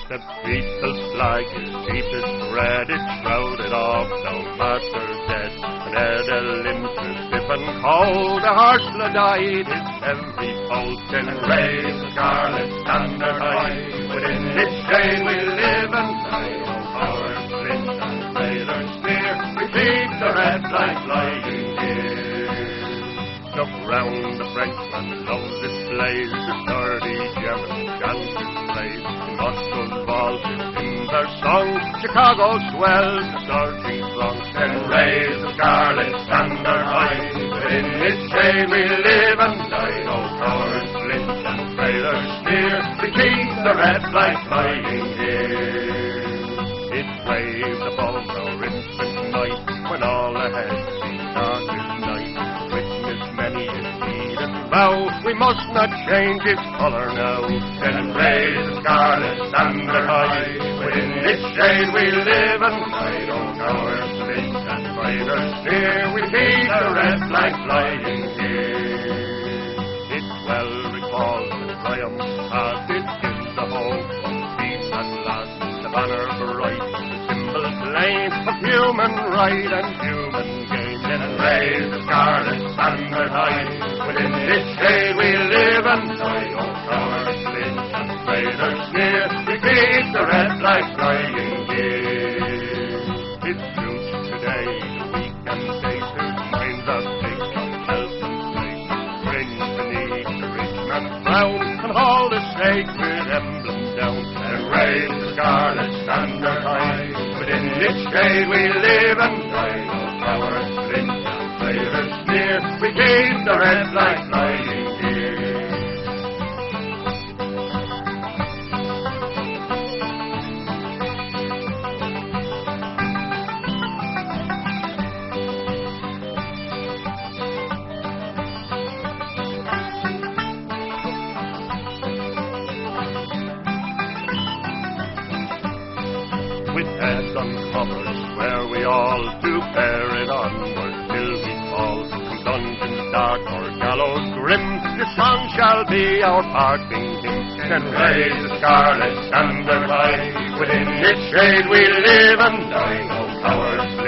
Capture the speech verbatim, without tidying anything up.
The people's flag is deepest red, it's shrouded of no master dead. And ere the limbs were stiff and cold, a horseman died, his every pulse can raise the scarlet standard high. Within its shade we live and die, oh our flint and sailor spear, we keep the red flag flying here. Look round the Frenchman, love displays the sturdy German chances plays. In Moscow's vaulted in their song, Chicago swells the surging throng. Then raise the scarlet standard high, within its shade we live and die. No cowards flinch and sailors sneer, we keep the red flag flying here. It waves above our infant night, when all ahead seems dark as night. Witness many a deed and vow, we must not change its colour now. Then raise the scarlet standard high, within its shade we live and die. No cowards flinch and sailors sneer, we keep the red flag flying here. It well recalls the triumph past, it gives the hope of peace at last. The banner bright, the symbol plain of human right and human gain. Then raise the scarlet standard high, within its shade we live and die. No cowards flinch and sailors sneer, we keep the red flag flying here. It's youth today, the weak and safe, whose minds are fixed on health and strength, cringe beneath the rich man's frown and haul the sacred emblem down. And raise the scarlet standard high, within its shade we live and die. No cowards flinch and sailors sneer, we keep the red flag flying here. With heads uncovered, swear we all to bear it onward till we fall. From dungeons dark or gallows grim, this song shall be our parting hymn. Then raise the scarlet standard high, within its shade we live and die. No cowards